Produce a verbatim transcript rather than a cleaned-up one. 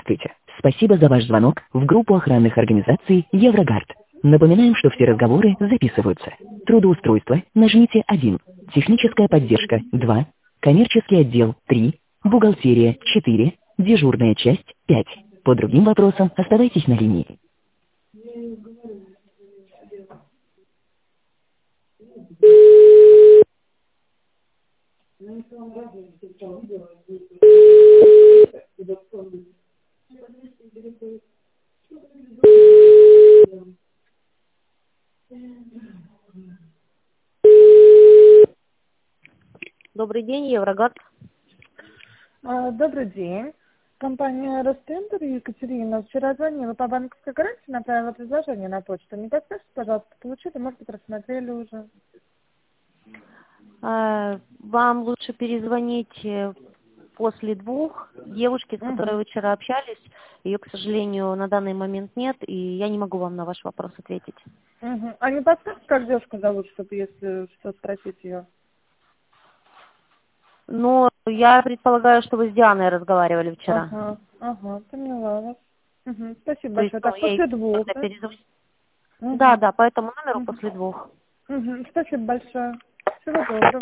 Здравствуйте. Спасибо за ваш звонок в группу охранных организаций Еврогард. Напоминаем, что все разговоры записываются. Трудоустройство нажмите один. Техническая поддержка два. Коммерческий отдел три. Бухгалтерия четыре. Дежурная часть пять. По другим вопросам оставайтесь на линии. Добрый день, Еврогард. А, Добрый день. Компания Ростендер, Екатерина. Вчера звонила по банковской гарантии, направила предложение на почту. Не подскажите, пожалуйста, получили, может быть, рассмотрели уже. А, Вам лучше перезвонить э, после двух. Девушки, с которой Угу. вы вчера общались, ее, к сожалению, на данный момент нет, и я не могу вам на ваш вопрос ответить. Угу. А не подскажете, как девушку зовут, чтобы, если что, спросить ее? Но я предполагаю, что вы с Дианой разговаривали вчера. Ага, ага, поняла вас. Угу. Спасибо То есть, большое. ну, Так, ей после двух, тогда да? перезвонить. Угу. Да, да, по этому номеру Угу. после двух. Угу. Спасибо большое. Всего доброго.